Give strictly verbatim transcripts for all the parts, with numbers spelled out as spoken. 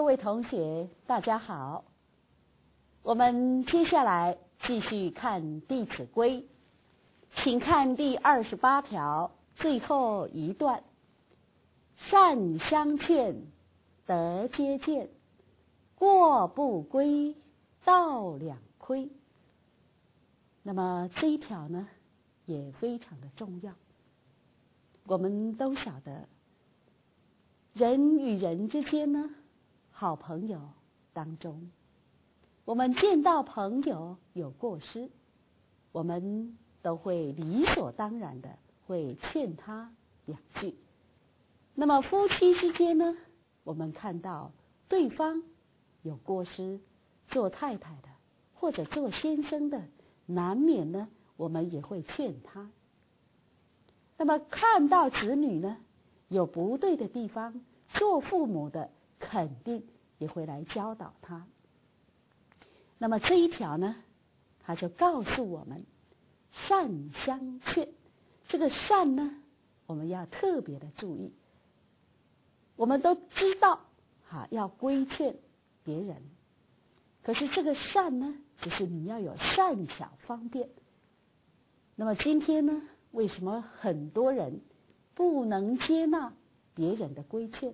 位同学，大家好。我们接下来继续看《弟子规》，请看第二十八条最后一段：善相劝，德皆见，过不规，道两亏。那么这一条呢，也非常的重要。我们都晓得，人与人之间呢，好朋友当中，我们见到朋友有过失，我们都会理所当然的会劝他两句。那么夫妻之间呢，我们看到对方有过失，做太太的或者做先生的，难免呢我们也会劝他。那么看到子女呢有不对的地方，做父母的肯定也会来教导他。那么这一条呢，他就告诉我们善相劝。这个善呢，我们要特别的注意。我们都知道哈，要规劝别人，可是这个善呢，只是你要有善巧方便。那么今天呢，为什么很多人不能接纳别人的规劝？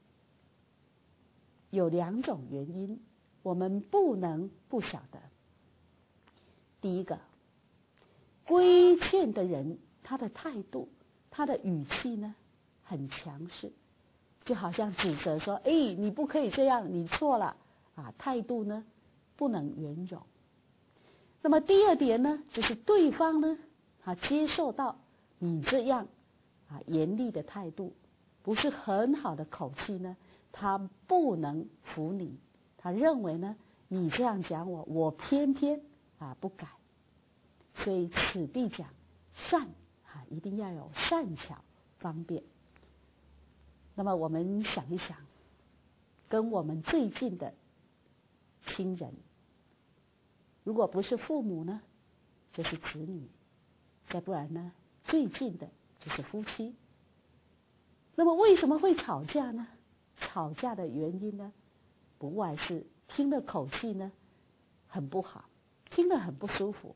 有两种原因，我们不能不晓得。第一个，规劝的人，他的态度，他的语气呢，很强势，就好像指责说：“哎，你不可以这样，你错了啊！”态度呢，不能圆融。那么第二点呢，就是对方呢，他接受到你这样啊严厉的态度，不是很好的口气呢，他不能服你，他认为呢，你这样讲我，我偏偏啊不改。所以此地讲善啊，一定要有善巧方便。那么我们想一想，跟我们最近的亲人，如果不是父母呢，就是子女，再不然呢，最近的就是夫妻。那么为什么会吵架呢？吵架的原因呢，不外是听的口气呢很不好，听得很不舒服。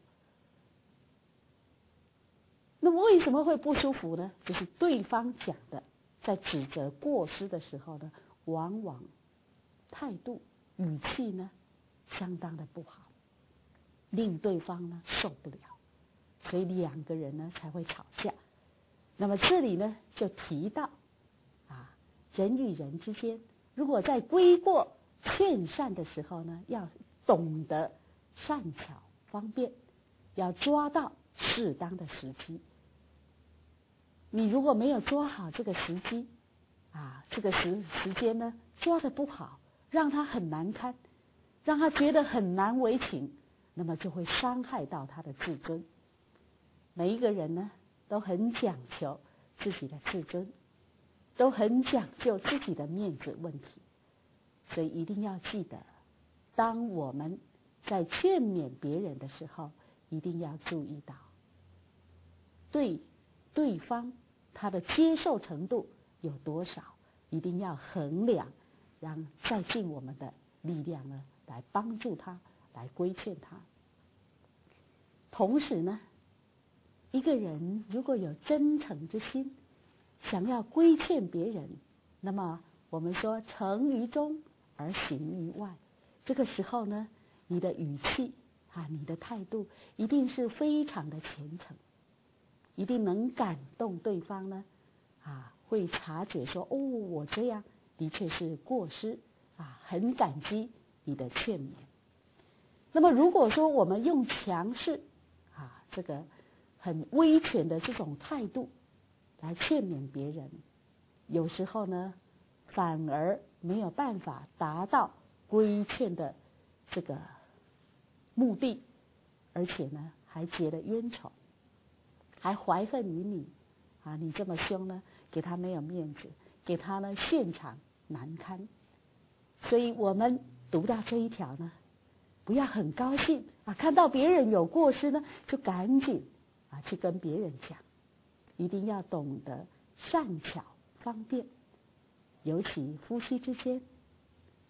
那么为什么会不舒服呢？就是对方讲的，在指责过失的时候呢，往往态度语气呢相当的不好，令对方呢受不了，所以两个人呢才会吵架。那么这里呢就提到啊，人与人之间，如果在规过劝善的时候呢，要懂得善巧方便，要抓到适当的时机。你如果没有抓好这个时机啊，这个时时间呢抓得不好，让他很难堪，让他觉得很难为情，那么就会伤害到他的自尊。每一个人呢都很讲求自己的自尊，都很讲究自己的面子问题，所以一定要记得，当我们在劝勉别人的时候，一定要注意到对对方他的接受程度有多少，一定要衡量，让再尽我们的力量呢，来帮助他，来规劝他。同时呢，一个人如果有真诚之心，想要规劝别人，那么我们说诚于中而行于外，这个时候呢，你的语气啊，你的态度一定是非常的虔诚，一定能感动对方呢，啊，会察觉说，哦，我这样的确是过失啊，很感激你的劝勉。那么如果说我们用强势啊，这个很威权的这种态度来劝勉别人，有时候呢，反而没有办法达到规劝的这个目的，而且呢，还结了冤仇，还怀恨于你啊！你这么凶呢，给他没有面子，给他呢现场难堪。所以我们读到这一条呢，不要很高兴啊，看到别人有过失呢，就赶紧啊去跟别人讲，一定要懂得善巧方便。尤其夫妻之间，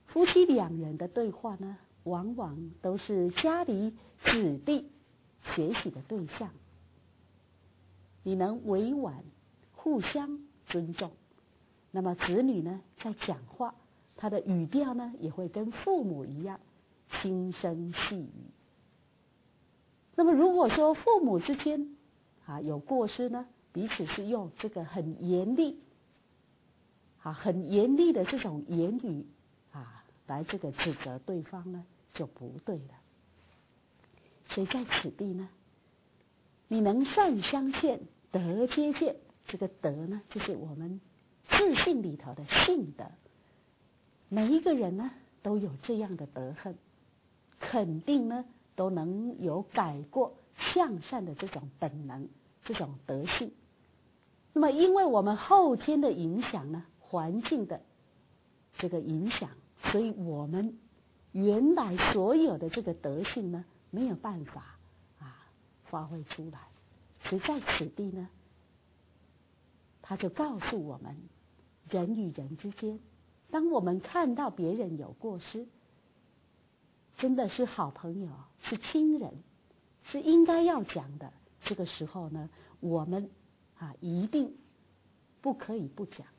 夫妻两人的对话呢，往往都是家里子弟学习的对象。你能委婉互相尊重，那么子女呢在讲话，他的语调呢也会跟父母一样轻声细语。那么如果说父母之间啊有过失呢，彼此是用这个很严厉啊很严厉的这种言语啊来这个指责对方呢，就不对了。所以在此地呢，你能善相劝，德皆见。这个德呢，就是我们自信里头的信德。每一个人呢，都有这样的德行，肯定呢，都能有改过向善的这种本能，这种德性。那么，因为我们后天的影响呢，环境的这个影响，所以我们原来所有的这个德性呢，没有办法啊发挥出来。所以在此地呢，他就告诉我们，人与人之间，当我们看到别人有过失，真的是好朋友，是亲人，是应该要讲的。这个时候呢，我们啊一定不可以不讲，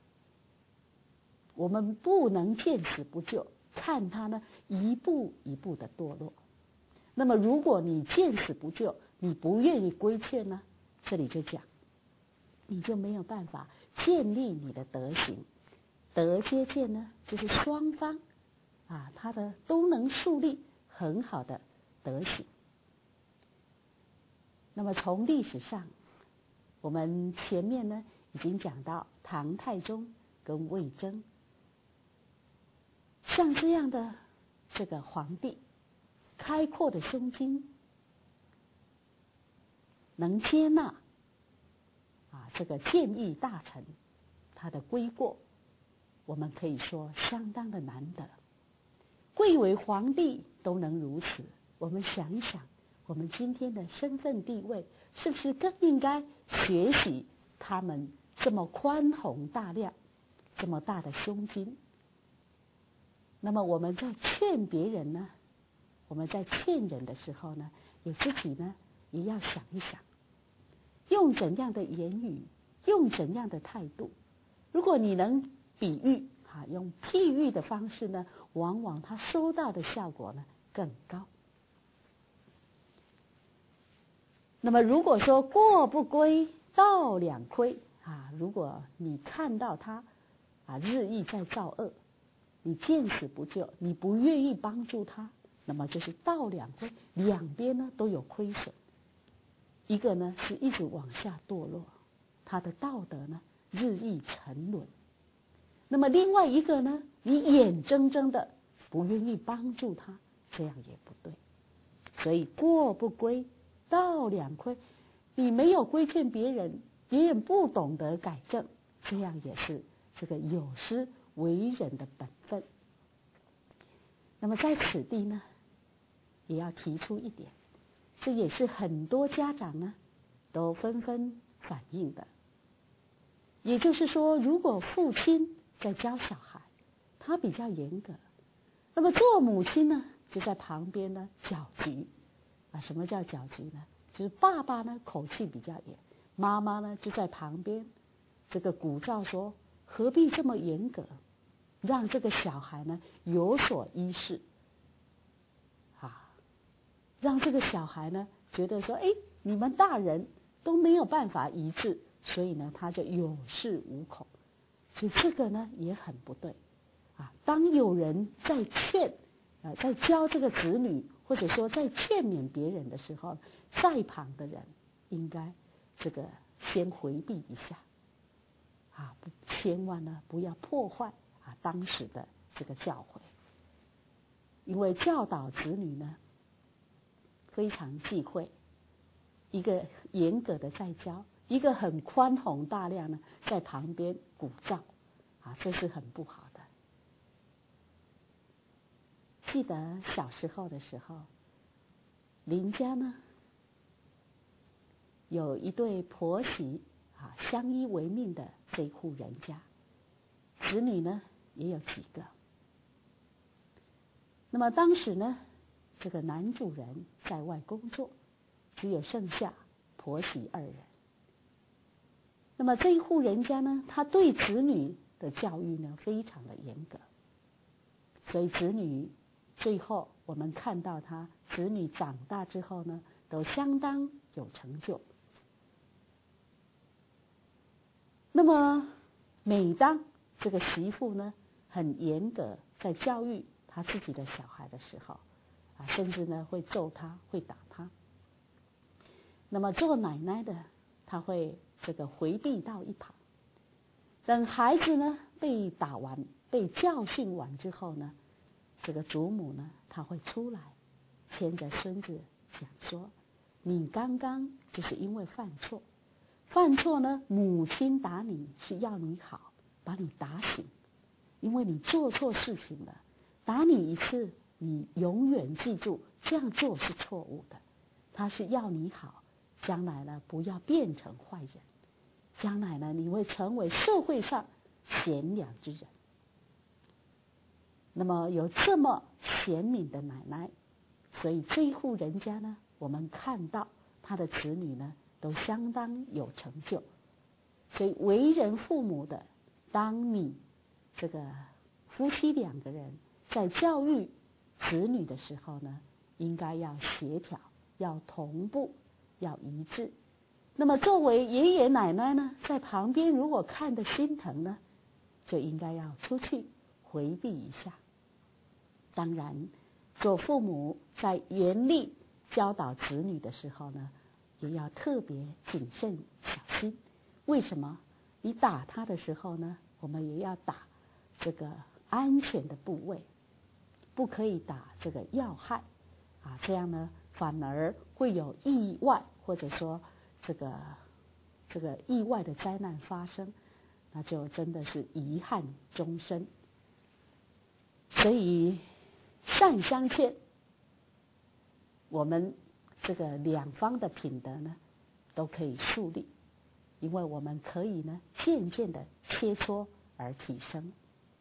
我们不能见死不救，看他呢一步一步的堕落。那么如果你见死不救，你不愿意规劝呢，这里就讲，你就没有办法建立你的德行。德皆见呢，就是双方啊，他的都能树立很好的德行。那么从历史上，我们前面呢已经讲到唐太宗跟魏征，像这样的这个皇帝，开阔的胸襟，能接纳啊这个谏议大臣他的归过，我们可以说相当的难得。贵为皇帝都能如此，我们想一想，我们今天的身份地位，是不是更应该学习他们这么宽宏大量，这么大的胸襟？那么我们在劝别人呢，我们在劝人的时候呢，也自己呢也要想一想，用怎样的言语，用怎样的态度。如果你能比喻啊，用譬喻的方式呢，往往它收到的效果呢更高。那么如果说过不归，道两亏啊，如果你看到他啊日益在造恶，你见死不救，你不愿意帮助他，那么就是道两亏，两边呢都有亏损。一个呢是一直往下堕落，他的道德呢日益沉沦。那么另外一个呢，你眼睁睁的不愿意帮助他，这样也不对。所以过不归，道两亏。你没有规劝别人，别人不懂得改正，这样也是这个有失为人的本分。那么在此地呢，也要提出一点，这也是很多家长呢都纷纷反映的。也就是说，如果父亲在教小孩，他比较严格，那么做母亲呢就在旁边呢搅局啊。什么叫搅局呢？就是爸爸呢口气比较严，妈妈呢就在旁边这个鼓噪说，何必这么严格，让这个小孩呢有所依恃啊，让这个小孩呢觉得说，哎，你们大人都没有办法一致，所以呢他就有恃无恐。所以这个呢也很不对啊。当有人在劝呃在教这个子女，或者说在劝勉别人的时候，在旁的人应该这个先回避一下啊，千万呢不要破坏啊当时的这个教诲。因为教导子女呢非常忌讳一个严格的在教，一个很宽宏大量呢在旁边鼓噪啊，这是很不好的。记得小时候的时候，邻家呢有一对婆媳啊相依为命的这一户人家，子女呢也有几个。 那么当时呢，这个男主人在外工作，只有剩下婆媳二人。那么这一户人家呢，他对子女的教育呢非常的严格，所以子女最后我们看到他子女长大之后呢，都相当有成就。那么每当这个媳妇呢很严格在教育他自己的小孩的时候，啊，甚至呢会揍他，会打他。那么做奶奶的，她会这个回避到一旁，等孩子呢被打完、被教训完之后呢，这个祖母呢，她会出来牵着孙子讲说：“你刚刚就是因为犯错，犯错呢，母亲打你是要你好，把你打醒，因为你做错事情了，打你一次，你永远记住这样做是错误的。他是要你好，将来呢不要变成坏人，将来呢你会成为社会上贤良之人。”那么有这么贤敏的奶奶，所以这一户人家呢，我们看到他的子女呢都相当有成就。所以为人父母的，当你这个夫妻两个人在教育子女的时候呢，应该要协调，要同步，要一致。那么作为爷爷奶奶呢，在旁边如果看得心疼呢，就应该要出去回避一下。当然，做父母在严厉教导子女的时候呢，也要特别谨慎小心。为什么？你打他的时候呢，我们也要打这个安全的部位，不可以打这个要害啊，这样呢反而会有意外，或者说这个这个意外的灾难发生，那就真的是遗憾终身。所以善相劝，我们这个两方的品德呢都可以树立，因为我们可以呢渐渐的切磋而提升。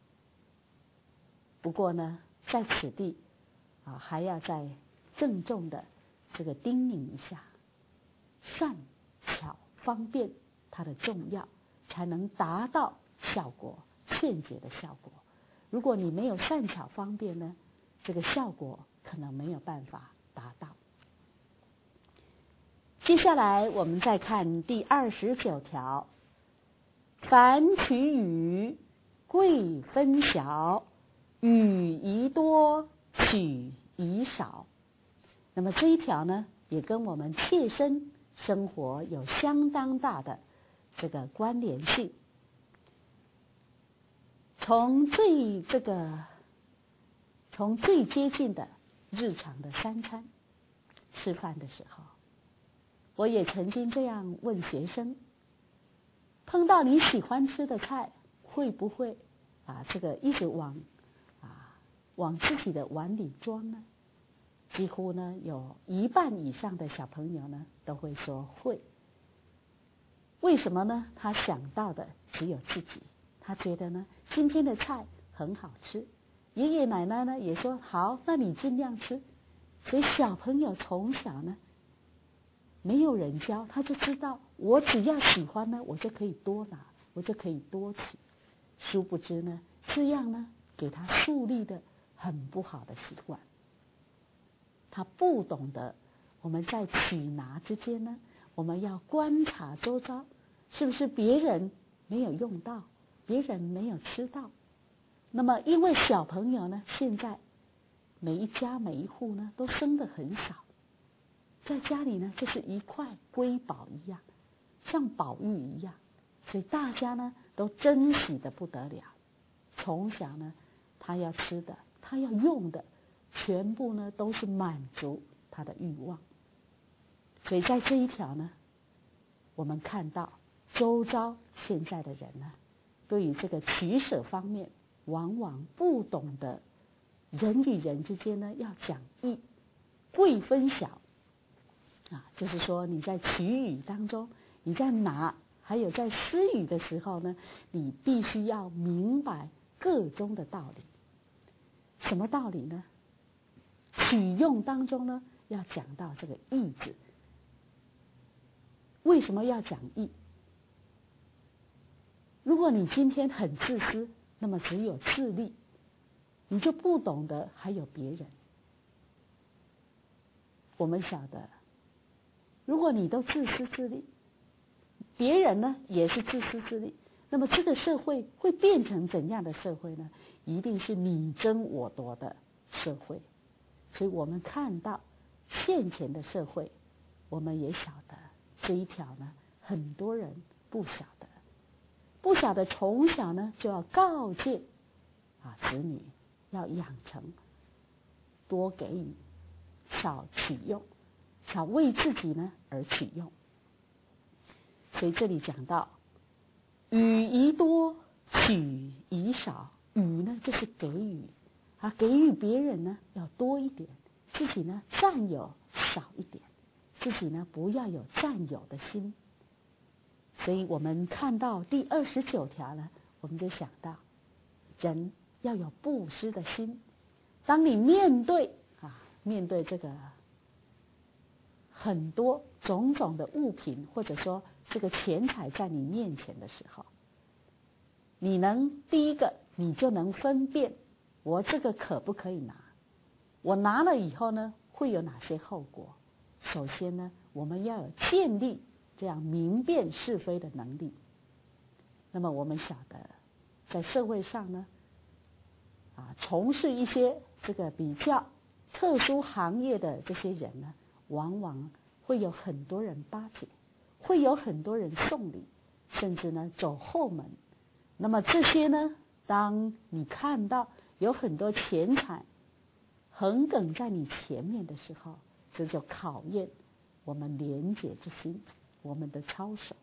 不过呢，在此地啊，还要再郑重的这个叮咛一下，善巧方便它的重要，才能达到效果，劝解的效果。如果你没有善巧方便呢，这个效果可能没有办法达到。接下来我们再看第二十九条，凡取语，贵分晓，语宜多，取宜少。那么这一条呢，也跟我们切身生活有相当大的这个关联性。从最这个，从最接近的日常的三餐吃饭的时候，我也曾经这样问学生：碰到你喜欢吃的菜，会不会啊这个一直往啊往自己的碗里装呢？几乎呢有一半以上的小朋友呢都会说会。为什么呢？他想到的只有自己，他觉得呢今天的菜很好吃，爷爷奶奶呢也说好，那你尽量吃。所以小朋友从小呢没有人教，他就知道我只要喜欢呢，我就可以多拿，我就可以多取。殊不知呢，这样呢给他树立的很不好的习惯。他不懂得我们在取拿之间呢，我们要观察周遭，是不是别人没有用到，别人没有吃到。那么因为小朋友呢，现在每一家每一户呢都生得很少，在家里呢就是一块瑰宝一样，像宝玉一样，所以大家呢都珍惜得不得了。从小呢他要吃的，他要用的，全部呢都是满足他的欲望。所以在这一条呢，我们看到周遭现在的人呢，对于这个取舍方面，往往不懂得人与人之间呢要讲义，贵分晓啊，就是说你在取予当中，你在拿还有在施予的时候呢，你必须要明白个中的道理。什么道理呢？ 取用当中呢，要讲到这个义字。为什么要讲义？如果你今天很自私，那么只有自利，你就不懂得还有别人。我们晓得，如果你都自私自利，别人呢也是自私自利，那么这个社会会变成怎样的社会呢？一定是你争我夺的社会。所以我们看到现前的社会，我们也晓得这一条呢，很多人不晓得，不晓得从小呢就要告诫啊子女要养成多给予，少取用，少为自己呢而取用。所以这里讲到予宜多，取宜少。予呢就是给予啊，给予别人呢要多一点，自己呢占有少一点，自己呢不要有占有的心。所以我们看到第二十九条呢，我们就想到人要有布施的心。当你面对啊面对这个很多种种的物品，或者说这个钱财在你面前的时候，你能第一个你就能分辨，我这个可不可以拿？我拿了以后呢，会有哪些后果？首先呢，我们要有建立这样明辨是非的能力。那么我们晓得，在社会上呢，啊，从事一些这个比较特殊行业的这些人呢，往往会有很多人巴结，会有很多人送礼，甚至呢走后门。那么这些呢，当你看到有很多钱财横亘在你前面的时候，这就考验我们廉洁之心，我们的操守。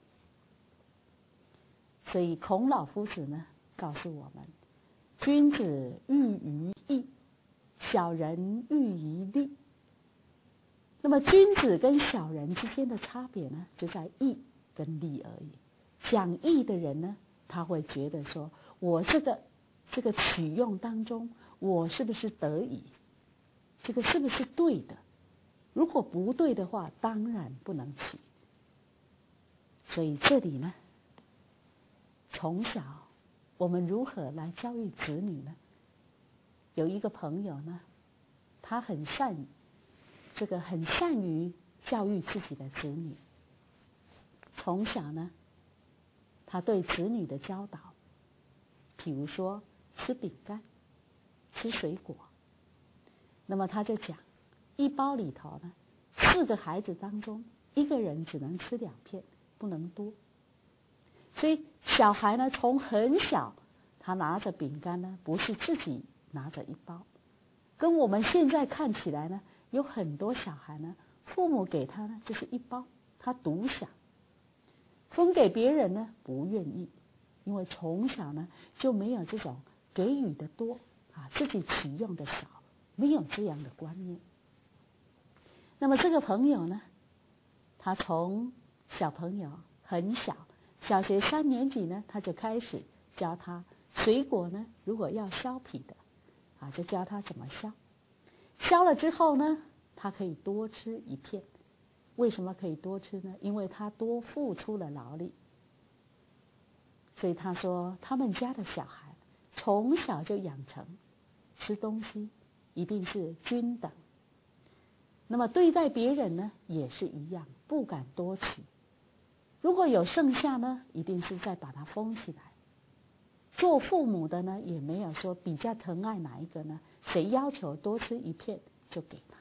所以孔老夫子呢告诉我们，君子喻于义，小人喻于利。那么君子跟小人之间的差别呢，就在义跟利而已。讲义的人呢，他会觉得说，我这个这个取用当中，我是不是得宜？这个是不是对的？如果不对的话，当然不能取。所以这里呢，从小我们如何来教育子女呢？有一个朋友呢，他很善于这个很善于教育自己的子女。从小呢，他对子女的教导，譬如说吃饼干、吃水果，那么他就讲，一包里头呢，四个孩子当中，一个人只能吃两片，不能多。所以小孩呢，从很小，他拿着饼干呢，不是自己拿着一包，跟我们现在看起来呢，有很多小孩呢，父母给他呢就是一包，他独享，分给别人呢不愿意，因为从小呢就没有这种给予的多啊，自己取用的少，没有这样的观念。那么这个朋友呢，他从小朋友很小，小学三年级呢，他就开始教他水果呢，如果要削皮的，啊，就教他怎么削。削了之后呢，他可以多吃一片。为什么可以多吃呢？因为他多付出了劳力。所以他说，他们家的小孩从小就养成吃东西一定是均等。那么对待别人呢，也是一样，不敢多取。如果有剩下呢，一定是再把它封起来。做父母的呢，也没有说比较疼爱哪一个呢，谁要求多吃一片就给他。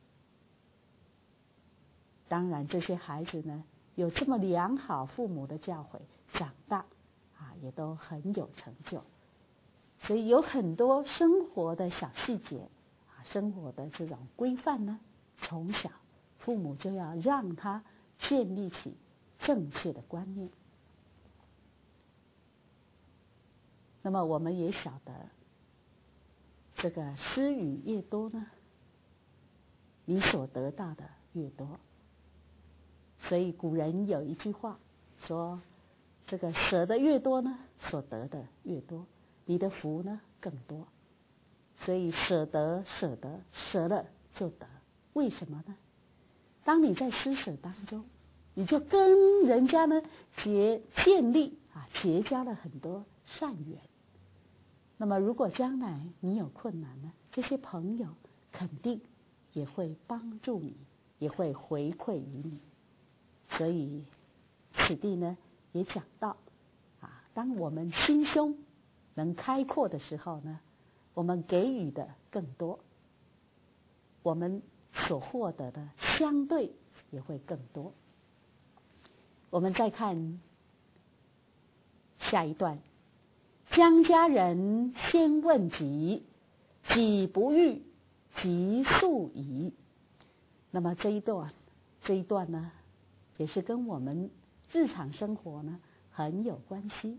当然这些孩子呢，有这么良好父母的教诲，长大啊也都很有成就。所以有很多生活的小细节啊，生活的这种规范呢，从小父母就要让他建立起正确的观念。那么我们也晓得，这个施予越多呢，你所得到的越多。所以古人有一句话说，这个舍得越多呢，所得的越多，你的福呢更多。所以舍得舍得舍了就得。为什么呢？当你在施舍当中，你就跟人家呢结建立啊结交了很多善缘。那么如果将来你有困难呢，这些朋友肯定也会帮助你，也会回馈于你。所以此地呢也讲到啊，当我们心胸能开阔的时候呢，我们给予的更多，我们所获得的相对也会更多。我们再看下一段，将家人先问己，己不欲，即速矣。那么这一段这一段呢，也是跟我们日常生活呢很有关系。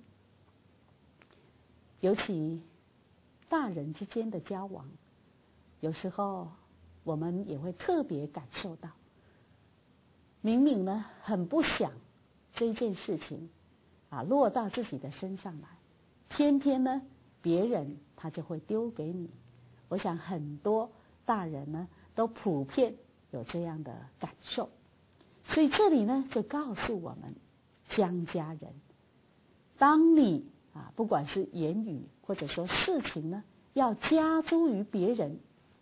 尤其大人之间的交往，有时候我们也会特别感受到，明明呢很不想这件事情啊落到自己的身上来，偏偏呢别人他就会丢给你。我想很多大人呢都普遍有这样的感受。所以这里呢就告诉我们，将家人，当你啊不管是言语或者说事情呢要加诸于别人，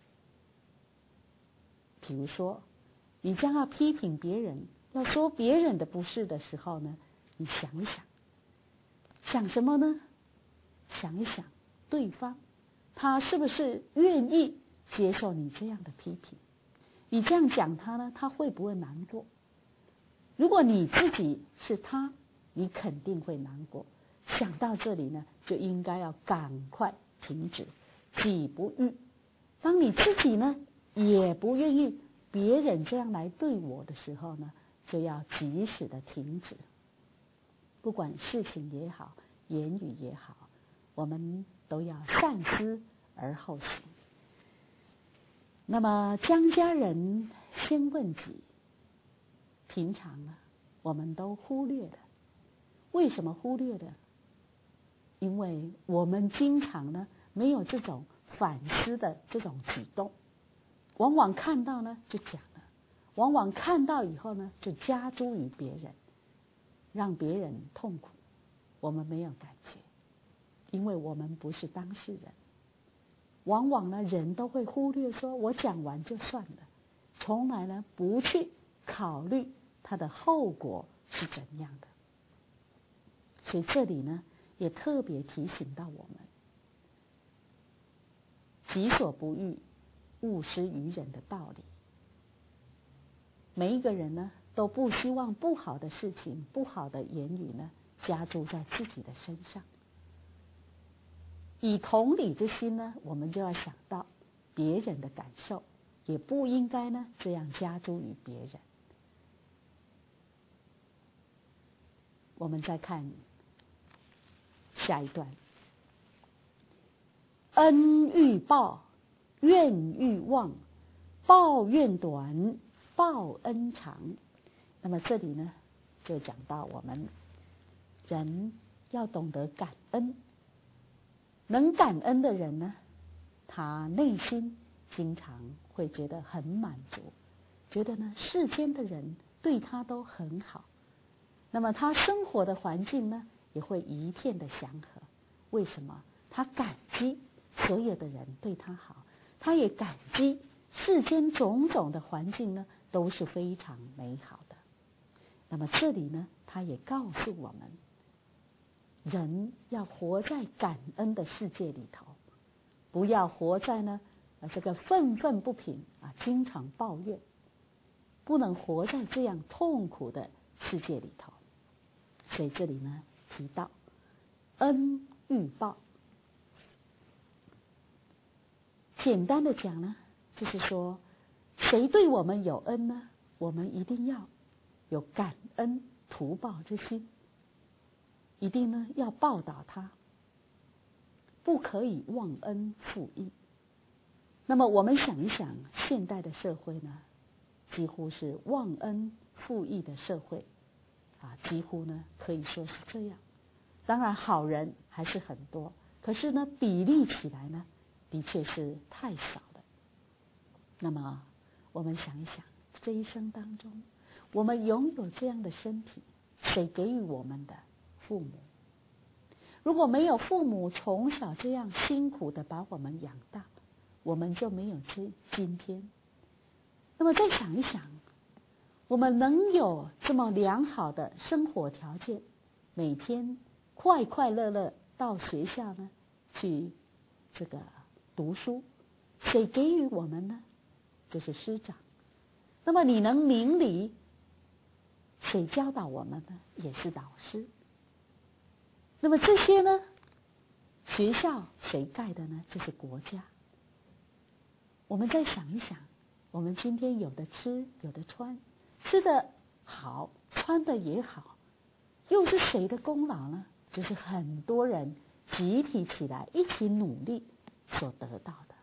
比如说你将要批评别人，要说别人的不是的时候呢，你想一想，想什么呢？想一想对方他是不是愿意接受你这样的批评？你这样讲他呢，他会不会难过？如果你自己是他，你肯定会难过。想到这里呢，就应该要赶快停止，己不欲。当你自己呢也不愿意别人这样来对我的时候呢，就要及时的停止。不管事情也好，言语也好，我们都要三思而后行。那么将家人先问己，平常呢我们都忽略了。为什么忽略了？因为我们经常呢没有这种反思的这种举动，往往看到呢就讲了，往往看到以后呢就加诸于别人，让别人痛苦，我们没有感觉，因为我们不是当事人。往往呢人都会忽略说我讲完就算了，从来呢不去考虑它的后果是怎样的。所以这里呢也特别提醒到我们，己所不欲，勿施于人的道理。每一个人呢都不希望不好的事情，不好的言语呢加诸在自己的身上。以同理之心呢，我们就要想到别人的感受，也不应该呢这样加诸于别人。我们再看下一段，恩欲报，怨欲忘，报怨短，报恩长。那么这里呢就讲到我们人要懂得感恩。能感恩的人呢，他内心经常会觉得很满足，觉得呢世间的人对他都很好，那么他生活的环境呢也会一片的祥和。为什么？他感激所有的人对他好，他也感激世间种种的环境呢都是非常美好的。那么这里呢他也告诉我们，人要活在感恩的世界里头，不要活在呢呃这个愤愤不平啊，经常抱怨，不能活在这样痛苦的世界里头。所以这里呢提到恩欲报，简单的讲呢，就是说谁对我们有恩呢，我们一定要有感恩图报之心，一定呢要报答他，不可以忘恩负义。那么我们想一想，现代的社会呢，几乎是忘恩负义的社会啊，几乎呢可以说是这样。当然好人还是很多，可是呢比例起来呢，的确是太少了。 那么我们想一想，这一生当中，我们拥有这样的身体，谁给予我们的？父母。如果没有父母从小这样辛苦的把我们养大，我们就没有这今天。那么再想一想，我们能有这么良好的生活条件，每天快快乐乐到学校呢去这个读书，谁给予我们呢？就是师长。那么你能明理，谁教导我们呢？也是老师。那么这些呢，学校谁盖的呢？就是国家。我们再想一想，我们今天有的吃，有的穿，吃的好，穿的也好，又是谁的功劳呢？就是很多人集体起来一起努力所得到的。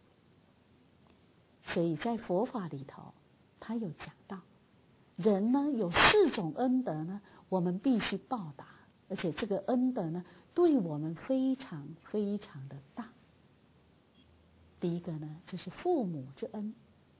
所以在佛法里头，他有讲到，人呢有四种恩德呢，我们必须报答，而且这个恩德呢，对我们非常非常的大。第一个呢，就是父母之恩；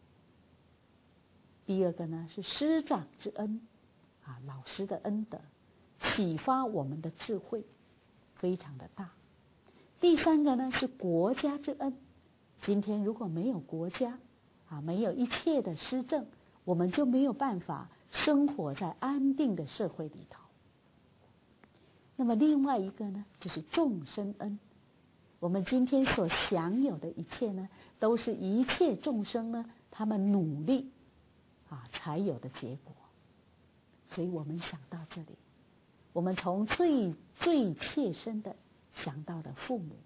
第二个呢，是师长之恩，啊，老师的恩德，启发我们的智慧，非常的大。第三个呢，是国家之恩。今天如果没有国家，啊，没有一切的施政，我们就没有办法生活在安定的社会里头。那么另外一个呢，就是众生恩。我们今天所享有的一切呢，都是一切众生呢，他们努力啊才有的结果。所以我们想到这里，我们从最最切身的想到了父母，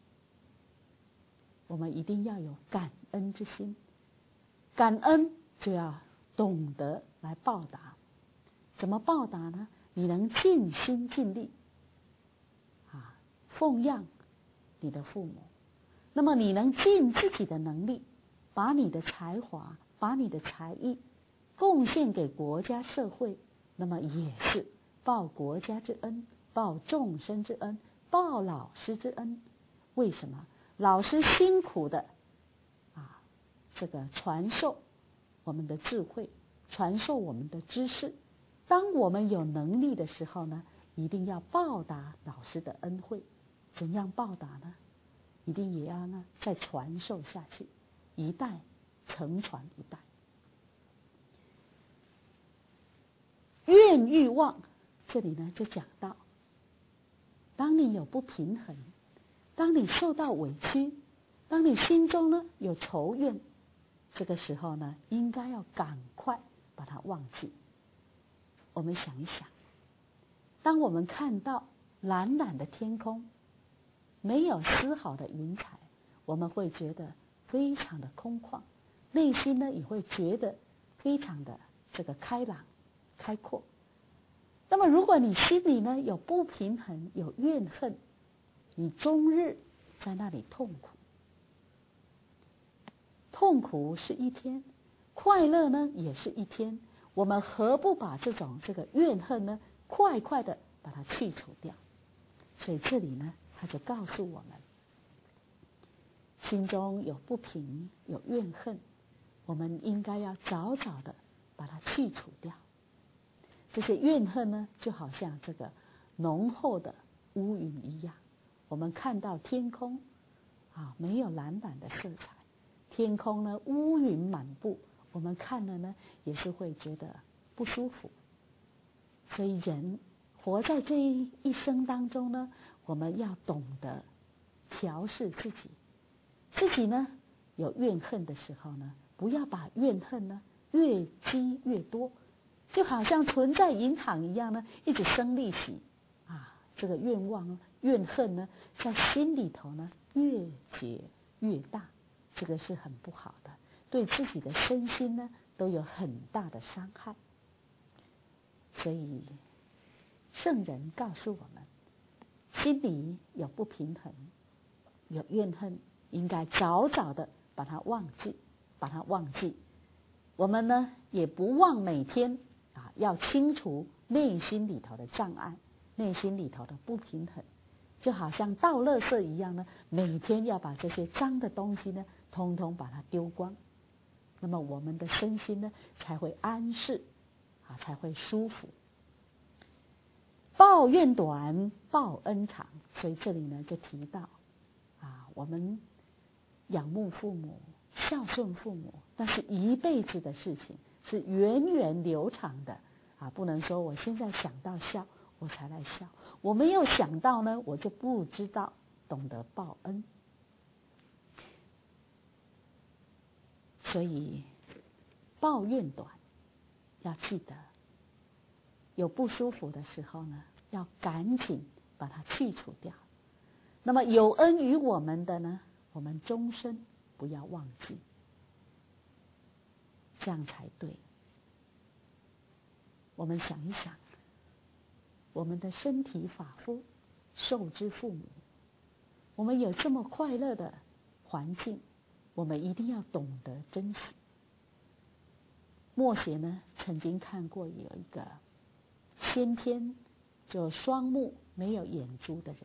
我们一定要有感恩之心。感恩就要懂得来报答。怎么报答呢？你能尽心尽力啊奉养你的父母，那么你能尽自己的能力，把你的才华，把你的才艺贡献给国家社会，那么也是报国家之恩，报众生之恩，报老师之恩。为什么？老师辛苦的啊，这个传授我们的智慧，传授我们的知识。当我们有能力的时候呢，一定要报答老师的恩惠。怎样报答呢？一定也要呢再传授下去，一代承传一代。愿欲望，这里呢就讲到，当你有不平衡，当你受到委屈，当你心中呢有仇怨，这个时候呢，应该要赶快把它忘记。我们想一想，当我们看到蓝蓝的天空，没有丝毫的云彩，我们会觉得非常的空旷，内心呢也会觉得非常的这个开朗、开阔。那么如果你心里呢有不平衡、有怨恨，你终日在那里痛苦。痛苦是一天，快乐呢也是一天，我们何不把这种这个怨恨呢，快快的把它去除掉？所以这里呢，他就告诉我们，心中有不平、有怨恨，我们应该要早早的把它去除掉。这些怨恨呢，就好像这个浓厚的乌云一样，我们看到天空啊，没有蓝蓝的色彩，天空呢乌云满布，我们看了呢也是会觉得不舒服。所以人活在这一生当中呢，我们要懂得调试自己。自己呢有怨恨的时候呢，不要把怨恨呢越积越多，就好像存在银行一样呢，一直生利息啊。这个愿望怨恨呢，在心里头呢越结越大，这个是很不好的，对自己的身心呢都有很大的伤害。所以圣人告诉我们，心里有不平衡，有怨恨，应该早早的把它忘记，把它忘记。我们呢也不忘每天啊，要清除内心里头的障碍，内心里头的不平衡，就好像倒垃圾一样呢，每天要把这些脏的东西呢，通通把它丢光。 那么我们的身心呢才会安适，啊，才会舒服。报怨短，报恩长，所以这里呢就提到，啊，我们仰慕父母、孝顺父母，那是一辈子的事情，是源远流长的，啊，不能说我现在想到孝，我才来孝，我没有想到呢，我就不知道懂得报恩。所以报怨短，要记得有不舒服的时候呢，要赶紧把它去除掉。那么有恩于我们的呢，我们终身不要忘记，这样才对。我们想一想，我们的身体发肤受之父母，我们有这么快乐的环境，我们一定要懂得珍惜。默写呢曾经看过有一个先天就双目没有眼珠的人，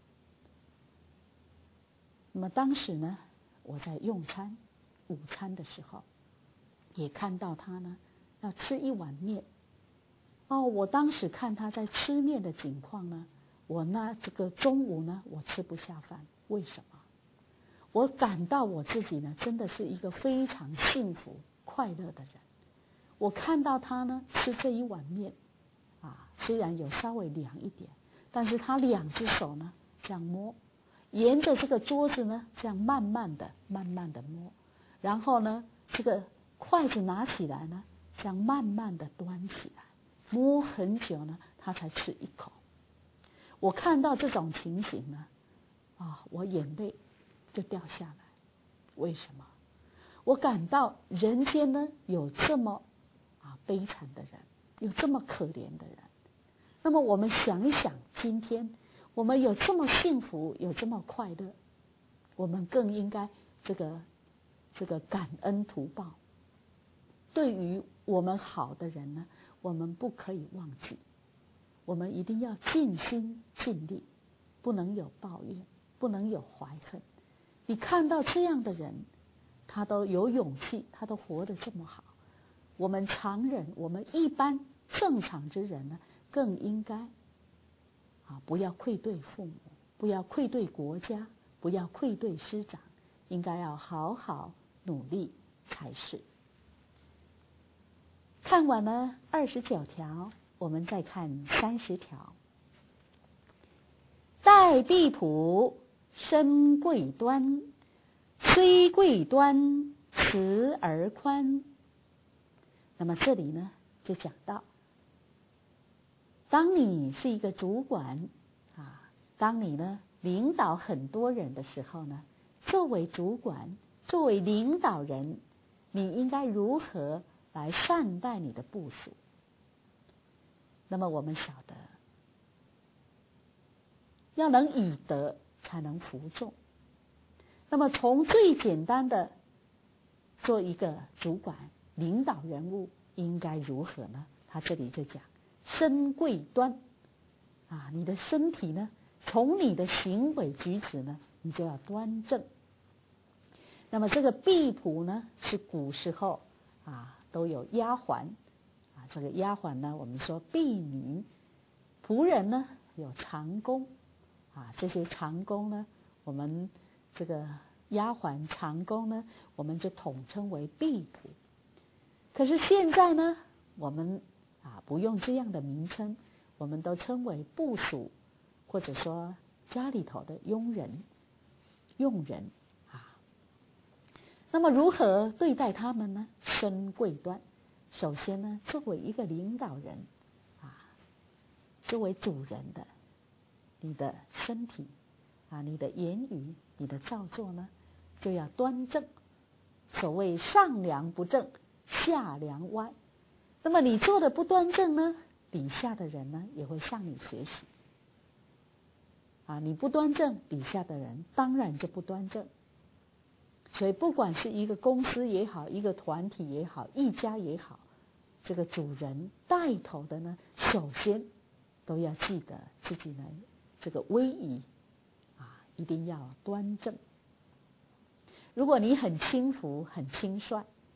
那么当时呢我在用餐午餐的时候，也看到他呢要吃一碗面。哦，我当时看他在吃面的情况呢，我呢这个中午呢我吃不下饭，为什么？我感到我自己呢真的是一个非常幸福快乐的人。我看到他呢吃这一碗面，啊，虽然有稍微凉一点，但是他两只手呢这样摸，沿着这个桌子呢这样慢慢的慢慢的摸，然后呢这个筷子拿起来呢这样慢慢的端起来，摸很久呢他才吃一口。我看到这种情形呢，啊，我眼泪就掉下来。为什么？我感到人间呢有这么啊悲惨的人，有这么可怜的人。那么我们想一想，今天我们有这么幸福，有这么快乐，我们更应该这个这个感恩图报。对于我们好的人呢，我们不可以忘记，我们一定要尽心尽力，不能有抱怨，不能有怀恨。你看到这样的人，他都有勇气，他都活得这么好，我们常人，我们一般正常之人呢，更应该啊不要愧对父母，不要愧对国家，不要愧对师长，应该要好好努力才是。看完了二十九条，我们再看三十条。待婢仆，身贵端，虽贵端，慈而宽。那么这里呢，就讲到，当你是一个主管啊，当你呢领导很多人的时候呢，作为主管，作为领导人，你应该如何来善待你的部属？那么我们晓得，要能以德才能服众。那么从最简单的做一个主管领导人物应该如何呢？他这里就讲身贵端啊，你的身体呢，从你的行为举止呢，你就要端正。那么这个婢仆呢，是古时候啊都有丫鬟啊，这个丫鬟呢，我们说婢女，仆人呢有长工啊，这些长工呢，我们这个丫鬟长工呢，我们就统称为婢仆。可是现在呢，我们啊不用这样的名称，我们都称为部属，或者说家里头的佣人、佣人啊。那么如何对待他们呢？身贵端，首先呢，作为一个领导人啊，作为主人的，你的身体啊，你的言语，你的造作呢，就要端正。所谓上梁不正，下梁歪。那么你做的不端正呢，底下的人呢也会向你学习。啊，你不端正，底下的人当然就不端正。所以不管是一个公司也好，一个团体也好，一家也好，这个主人带头的呢，首先都要记得自己呢这个威仪啊，一定要端正。如果你很轻浮、很轻率，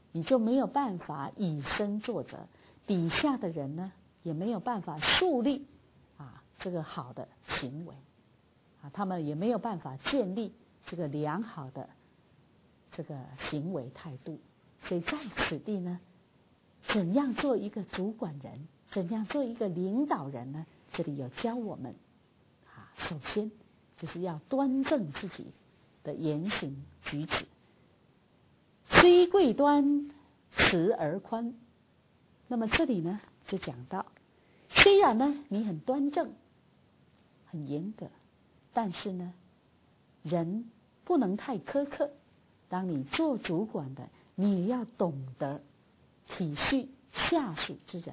你就没有办法以身作则，底下的人呢也没有办法树立啊这个好的行为，啊，他们也没有办法建立这个良好的这个行为态度。所以在此地呢，怎样做一个主管人，怎样做一个领导人呢？这里有教我们，啊，首先就是要端正自己的言行举止。虽贵端，慈而宽。那么这里呢，就讲到，虽然呢你很端正，很严格，但是呢，人不能太苛刻。当你做主管的，你也要懂得体恤下属之人。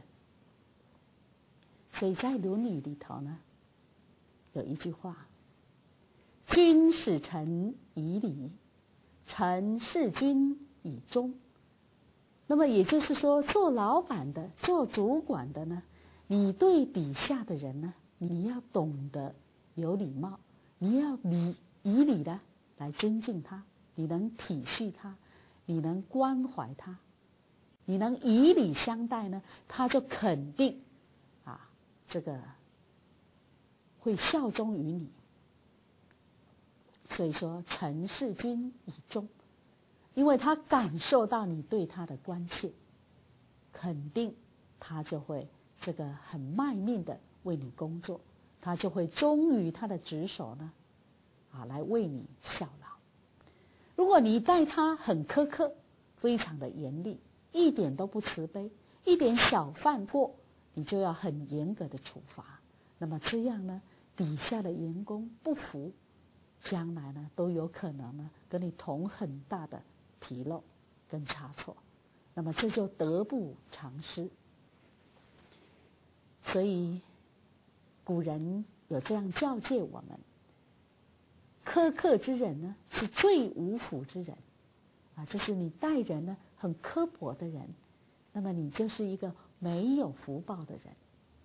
所以在《论语》里头呢，有一句话：君使臣以礼，臣事君以忠。那么也就是说，做老板的、做主管的呢，你对底下的人呢，你要懂得有礼貌，你要礼以礼的来尊敬他，你能体恤他，你能关怀他，你能以礼相待呢，他就肯定啊，这个会效忠于你。所以说，臣事君以忠。因为他感受到你对他的关切，肯定他就会这个很卖命的为你工作，他就会忠于他的职守呢，啊，来为你效劳。如果你待他很苛刻，非常的严厉，一点都不慈悲，一点小犯过，你就要很严格的处罚。那么这样呢，底下的员工不服，将来呢都有可能呢跟你同很大的纰漏跟差错，那么这就得不偿失。所以古人有这样教诫我们：苛刻之人呢，是最无福之人啊！就是你待人呢很刻薄的人，那么你就是一个没有福报的人。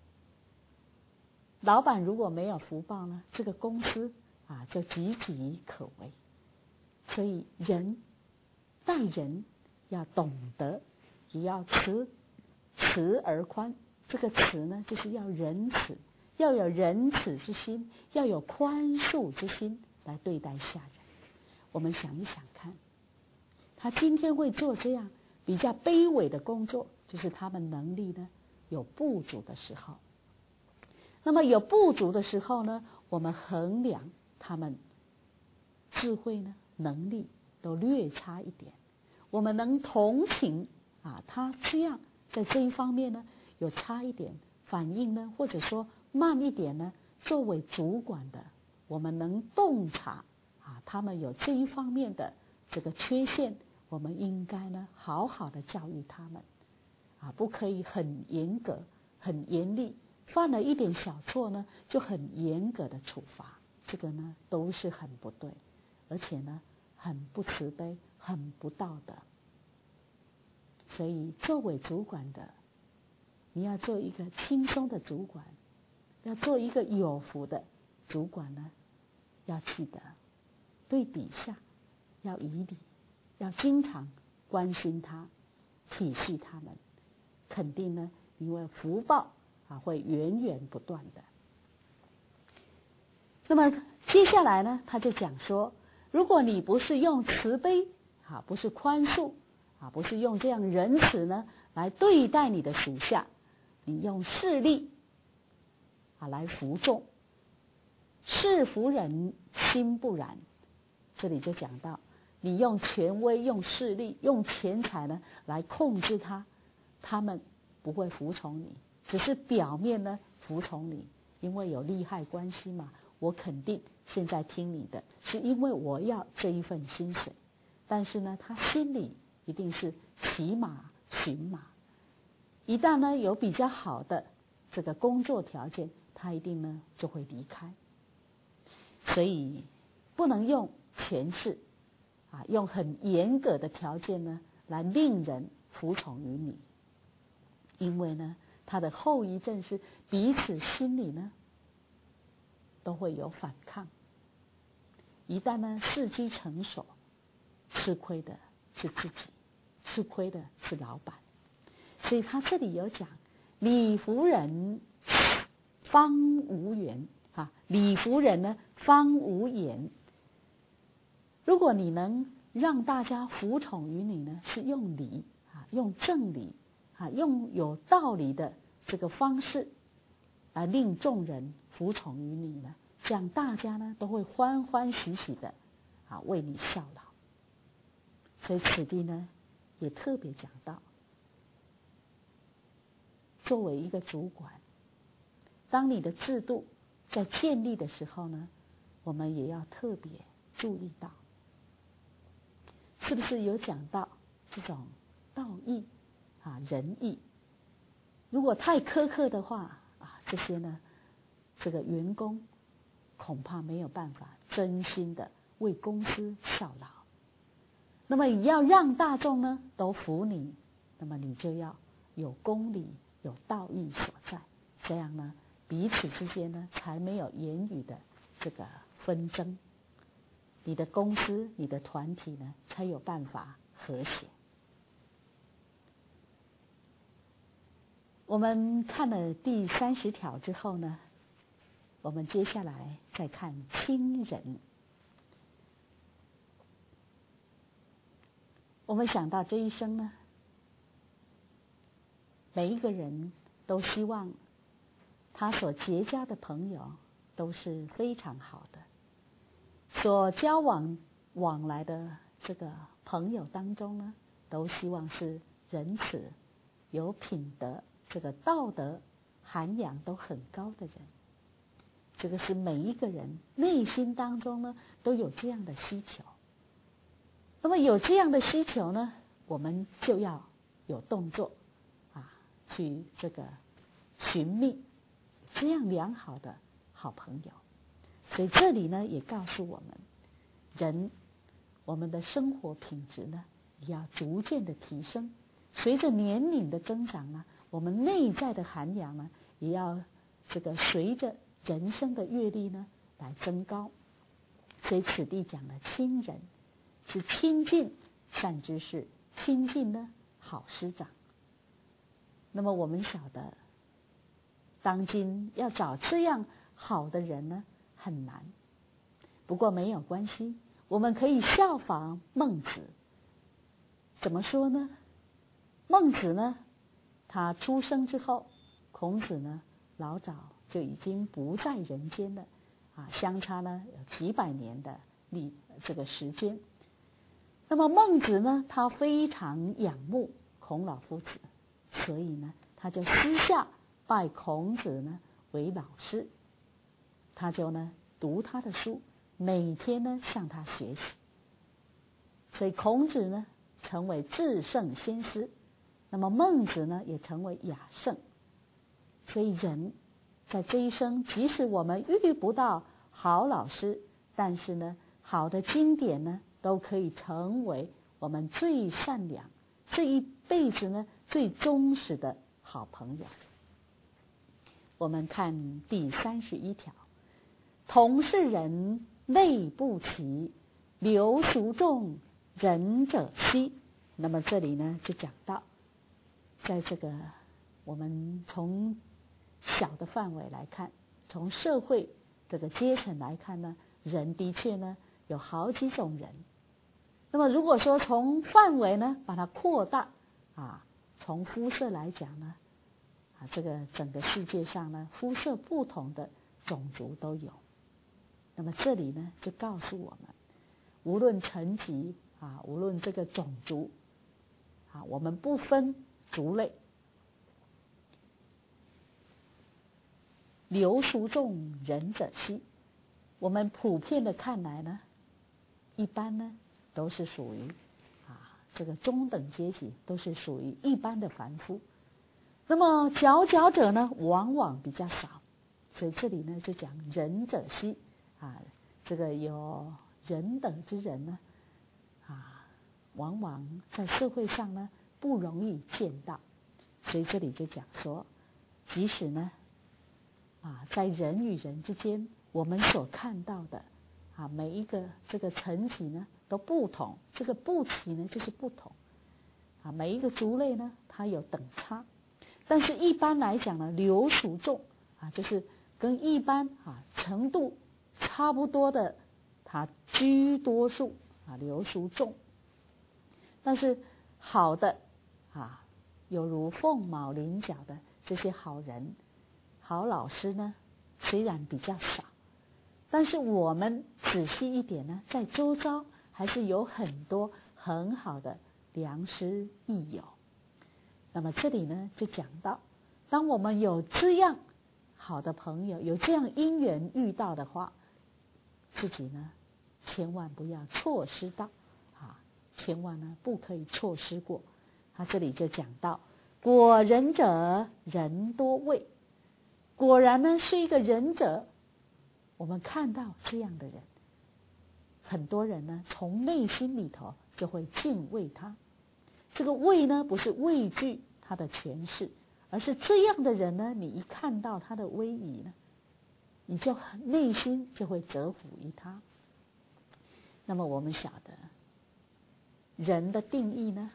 老板如果没有福报呢，这个公司啊就岌岌可危。所以人待人要懂得，也要慈慈而宽。这个慈呢，就是要仁慈，要有仁慈之心，要有宽恕之心来对待下人。我们想一想看，他今天会做这样比较卑微的工作，就是他们能力呢有不足的时候。那么有不足的时候呢，我们衡量他们智慧呢、能力都略差一点，我们能同情啊，他这样在这一方面呢有差一点，反应呢或者说慢一点呢，作为主管的，我们能洞察啊，他们有这一方面的这个缺陷，我们应该呢好好的教育他们啊，不可以很严格、很严厉，犯了一点小错呢就很严格的处罚，这个呢都是很不对，而且呢很不慈悲，很不道德。所以作为主管的，你要做一个轻松的主管，要做一个有福的主管呢，要记得对底下要以礼，要经常关心他，体恤他们，肯定呢因为福报啊会源源不断的。那么接下来呢，他就讲说，如果你不是用慈悲啊，不是宽恕啊，不是用这样仁慈呢来对待你的属下，你用势力啊来服众，事服人心不然。这里就讲到，你用权威、用势力、用钱财呢来控制他，他们不会服从你，只是表面呢服从你，因为有利害关系嘛。我肯定现在听你的，是因为我要这一份薪水，但是呢，他心里一定是骑马驯马。一旦呢有比较好的这个工作条件，他一定呢就会离开。所以不能用权势啊，用很严格的条件呢来令人服从于你，因为呢，他的后遗症是彼此心里呢都会有反抗。一旦呢时机成熟，吃亏的是自己， 吃亏的是老板。所以他这里有讲，礼服人方无言啊，礼服人呢方无言。如果你能让大家服从于你呢，是用礼啊，用正理啊，用有道理的这个方式啊，令众人服从于你呢，这样大家呢都会欢欢喜喜的啊为你效劳。所以此地呢也特别讲到，作为一个主管，当你的制度在建立的时候呢，我们也要特别注意到，是不是有讲到这种道义啊、仁义？如果太苛刻的话啊，这些呢，这个员工恐怕没有办法真心的为公司效劳。那么你要让大众呢都服你，那么你就要有公理、有道义所在，这样呢，彼此之间呢才没有言语的这个纷争，你的公司、你的团体呢才有办法和谐。我们看了第三十条之后呢，我们接下来再看亲人。我们想到这一生呢，每一个人都希望他所结交的朋友都是非常好的，所交往往来的这个朋友当中呢，都希望是仁慈、有品德、这个道德涵养都很高的人。这个是每一个人内心当中呢都有这样的需求。那么有这样的需求呢，我们就要有动作啊，去这个寻觅这样良好的好朋友。所以这里呢也告诉我们，人我们的生活品质呢也要逐渐的提升。随着年龄的增长呢，我们内在的涵养呢也要这个随着人生的阅历呢来增高。所以此地讲了亲人，是亲近善知识，亲近呢好师长。那么我们晓得，当今要找这样好的人呢很难，不过没有关系，我们可以效仿孟子。怎么说呢？孟子呢，他出生之后，孔子呢老早就已经不在人间了啊，相差呢有几百年的历这个时间。那么孟子呢，他非常仰慕孔老夫子，所以呢，他就私下拜孔子呢为老师，他就呢读他的书，每天呢向他学习。所以孔子呢成为至圣先师，那么孟子呢也成为雅圣。所以人在这一生，即使我们遇不到好老师，但是呢，好的经典呢都可以成为我们最善良、这一辈子呢最忠实的好朋友。我们看第三十一条，同是人，类不齐，流俗众，仁者稀。那么这里呢就讲到，在这个我们从小的范围来看，从社会这个阶层来看呢，人的确呢有好几种人。那么如果说从范围呢把它扩大啊，从肤色来讲呢，啊这个整个世界上呢肤色不同的种族都有。那么这里呢就告诉我们，无论层级啊，无论这个种族啊，我们不分族类。流俗众，仁者稀。我们普遍的看来呢，一般呢都是属于啊这个中等阶级，都是属于一般的凡夫。那么佼佼者呢，往往比较少。所以这里呢就讲仁者稀啊，这个有仁德之人呢，啊，往往在社会上呢不容易见到。所以这里就讲说，即使呢啊，在人与人之间，我们所看到的啊，每一个这个层级呢都不同，这个不齐呢就是不同。 啊，每一个族类呢，它有等差，但是一般来讲呢，流属众啊，就是跟一般啊程度差不多的，它居多数啊，流属众。但是好的啊，有如凤毛麟角的这些好人、好老师呢，虽然比较少，但是我们仔细一点呢，在周遭还是有很多很好的良师益友。那么这里呢，就讲到，当我们有这样好的朋友，有这样因缘遇到的话，自己呢，千万不要错失到啊，千万呢不可以错失过。他这里就讲到，果仁者人多畏，果然呢是一个仁者，我们看到这样的人，很多人呢从内心里头就会敬畏他。这个畏呢，不是畏惧他的权势，而是这样的人呢，你一看到他的威仪呢，你就内心就会折服于他。那么我们晓得，人的定义呢，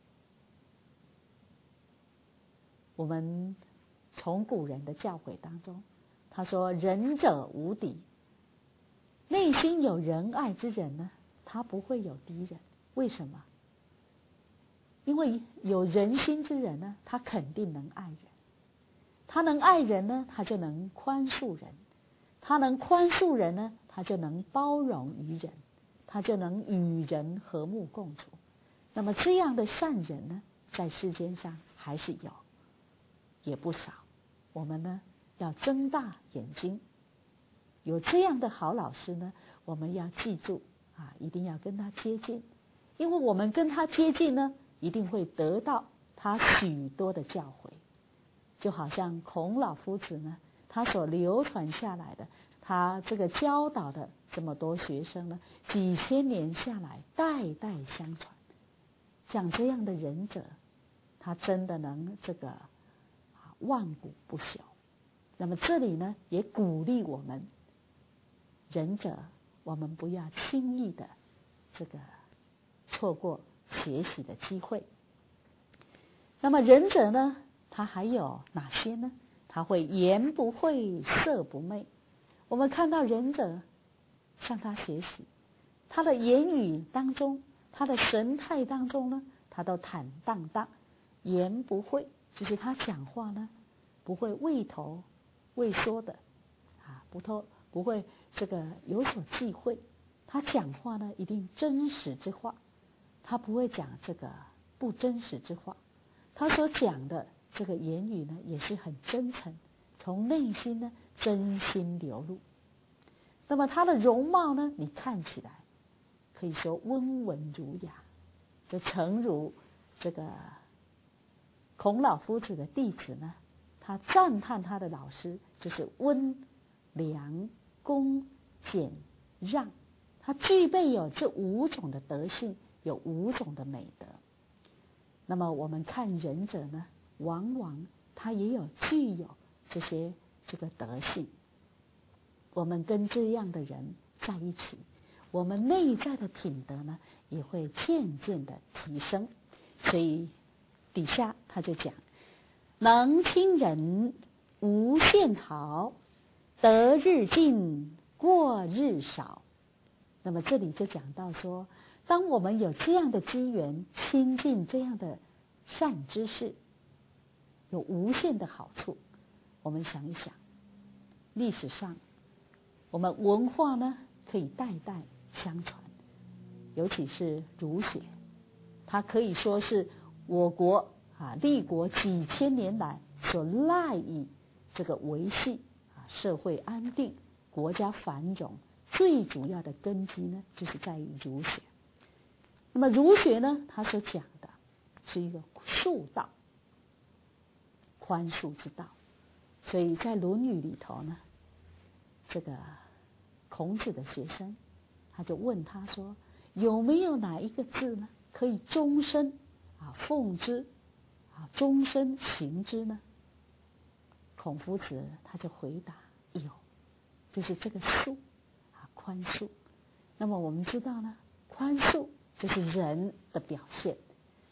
我们从古人的教诲当中，他说仁者无敌。内心有仁爱之人呢，他不会有敌人。为什么？因为有仁心之人呢，他肯定能爱人。他能爱人呢，他就能宽恕人。他能宽恕人呢，他就能包容于人，他就能与人和睦共处。那么这样的善人呢，在世间上还是有，也不少。我们呢，要睁大眼睛。有这样的好老师呢，我们要记住啊，一定要跟他接近，因为我们跟他接近呢，一定会得到他许多的教诲。就好像孔老夫子呢，他所流传下来的，他这个教导的这么多学生呢，几千年下来代代相传。像这样的仁者，他真的能这个万古不朽。那么这里呢，也鼓励我们仁者，我们不要轻易的这个错过学习的机会。那么仁者呢，他还有哪些呢？他会言不讳，色不昧。我们看到仁者向他学习，他的言语当中，他的神态当中呢，他都坦荡荡，言不讳，就是他讲话呢，不会畏头畏缩的，啊，不偷不会这个有所忌讳。他讲话呢，一定真实之话，他不会讲这个不真实之话。他所讲的这个言语呢，也是很真诚，从内心呢真心流露。那么他的容貌呢，你看起来可以说温文儒雅，就诚如这个孔老夫子的弟子呢，他赞叹他的老师就是温良恭俭让，他具备有这五种的德性，有五种的美德。那么我们看仁者呢，往往他也有具有这些这个德性。我们跟这样的人在一起，我们内在的品德呢，也会渐渐的提升。所以底下他就讲，能亲人无限好，得日进，过日少。那么这里就讲到说，当我们有这样的机缘亲近这样的善知识，有无限的好处。我们想一想，历史上我们文化呢，可以代代相传，尤其是儒学，它可以说是我国啊立国几千年来所赖以这个维系啊社会安定、国家繁荣最主要的根基呢，就是在于儒学。那么儒学呢，它所讲的是一个恕道，宽恕之道。所以在《论语》里头呢，这个孔子的学生他就问他说，有没有哪一个字呢，可以终身啊奉之啊终身行之呢？孔夫子他就回答有，就是这个恕啊宽恕。那么我们知道呢，宽恕就是仁的表现，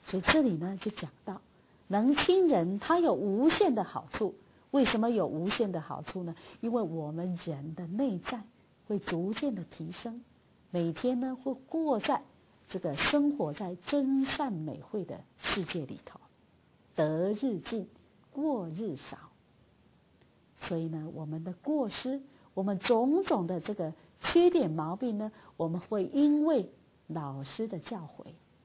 所以这里呢就讲到，能亲人它有无限的好处。为什么有无限的好处呢？因为我们人的内在会逐渐的提升，每天呢会过在这个生活在真善美慧的世界里头，得日进，过日少。所以呢，我们的过失，我们种种的这个缺点毛病呢，我们会因为老师的教诲，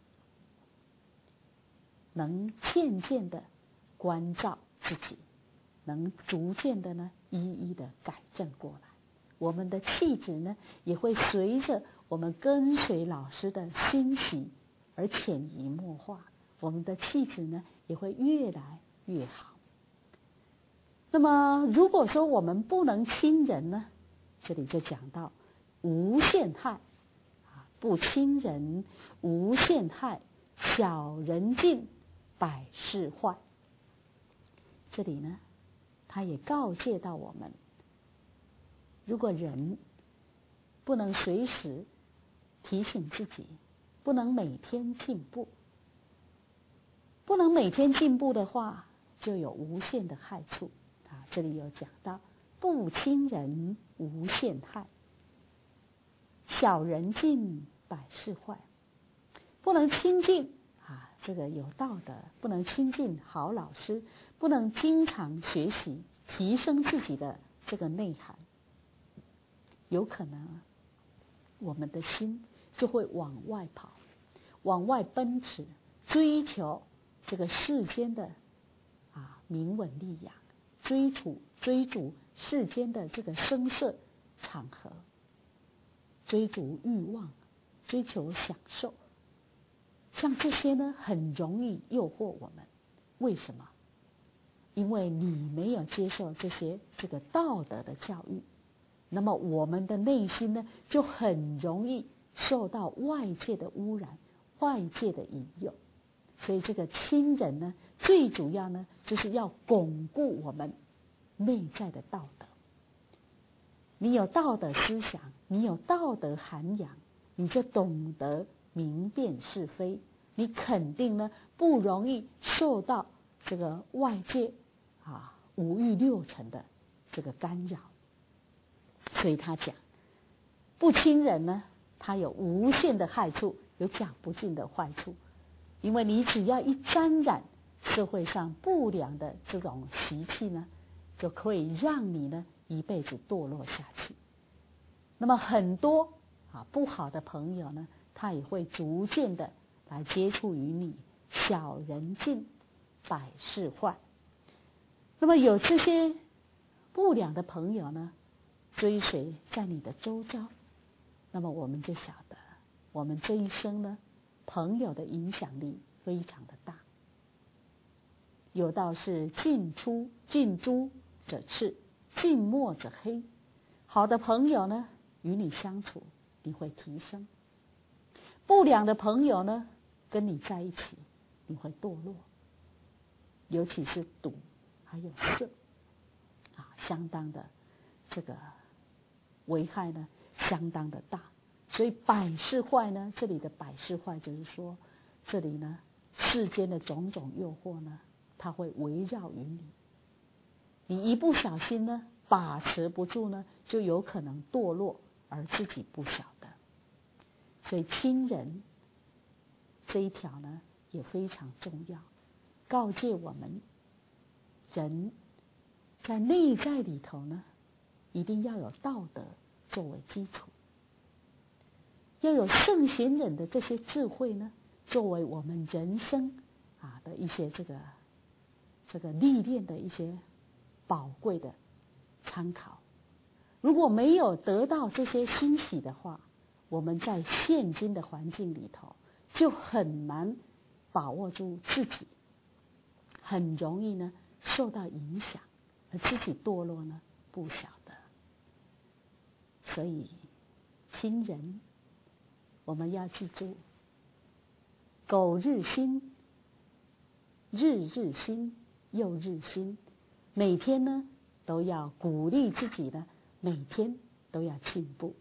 能渐渐的关照自己，能逐渐的呢一一的改正过来。我们的气质呢，也会随着我们跟随老师的熏习而潜移默化，我们的气质呢也会越来越好。那么如果说我们不能亲人呢，这里就讲到无限害，不亲人无限害，小人尽，百事坏。这里呢他也告诫到我们，如果人不能随时提醒自己，不能每天进步，不能每天进步的话，就有无限的害处啊。这里有讲到，不亲人无限害，小人尽，百事坏。不能亲近啊，这个有道德，不能亲近好老师，不能经常学习提升自己的这个内涵，有可能我们的心就会往外跑，往外奔驰，追求这个世间的啊名闻利养，追逐追逐世间的这个声色场合，追逐欲望，追求享受。像这些呢，很容易诱惑我们。为什么？因为你没有接受这些这个道德的教育，那么我们的内心呢，就很容易受到外界的污染，外界的引诱。所以这个亲人呢，最主要呢，就是要巩固我们内在的道德。你有道德思想，你有道德涵养，你就懂得明辨是非，你肯定呢不容易受到这个外界啊五欲六尘的这个干扰。所以他讲，不亲人呢，他有无限的害处，有讲不尽的坏处。因为你只要一沾染社会上不良的这种习气呢，就可以让你呢一辈子堕落下去。那么很多啊不好的朋友呢，他也会逐渐的来接触于你，小人尽，百事坏。那么有这些不良的朋友呢，追随在你的周遭，那么我们就晓得，我们这一生呢，朋友的影响力非常的大。有道是近出近朱者赤，近墨者黑。好的朋友呢，与你相处你会提升；不良的朋友呢，跟你在一起你会堕落。尤其是赌还有色啊，相当的这个危害呢，相当的大。所以百事坏呢，这里的百事坏就是说，这里呢世间的种种诱惑呢，它会围绕于你，你一不小心呢，把持不住呢，就有可能堕落而自己不晓得。所以亲人这一条呢也非常重要，告诫我们人在内在里头呢，一定要有道德作为基础，要有圣贤人的这些智慧呢，作为我们人生啊的一些这个这个历练的一些宝贵的参考。如果没有得到这些欣喜的话，我们在现今的环境里头就很难把握住自己，很容易呢受到影响，而自己堕落呢不晓得。所以亲人我们要记住，苟日新，日日新，又日新。每天呢都要鼓励自己呢，每天都要进步。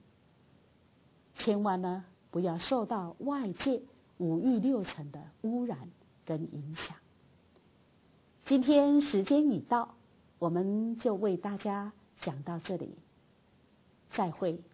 千万呢不要受到外界五欲六尘的污染跟影响。今天时间已到，我们就为大家讲到这里，再会。